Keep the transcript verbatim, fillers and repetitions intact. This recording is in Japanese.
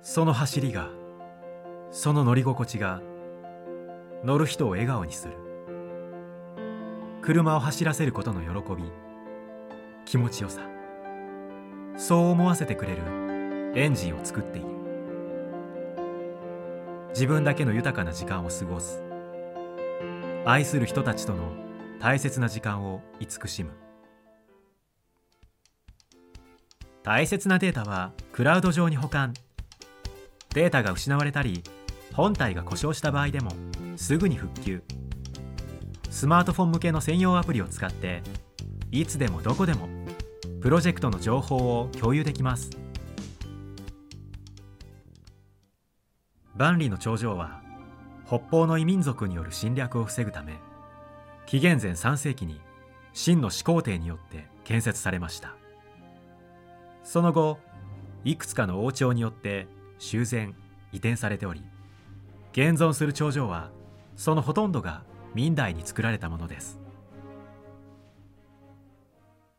その走りが、その乗り心地が乗る人を笑顔にする。車を走らせることの喜び、気持ちよさ、そう思わせてくれるエンジンを作っている。自分だけの豊かな時間を過ごす、愛する人たちとの大切な時間を慈しむ。大切なデータはクラウド上に保管。データが失われたり本体が故障した場合でもすぐに復旧。スマートフォン向けの専用アプリを使っていつでもどこでもプロジェクトの情報を共有できます。万里の長城は北方の異民族による侵略を防ぐため、紀元前さん世紀に秦の始皇帝によって建設されました。その後いくつかの王朝によって修繕移転されており、現存する長城はそのほとんどが明代に作られたものです。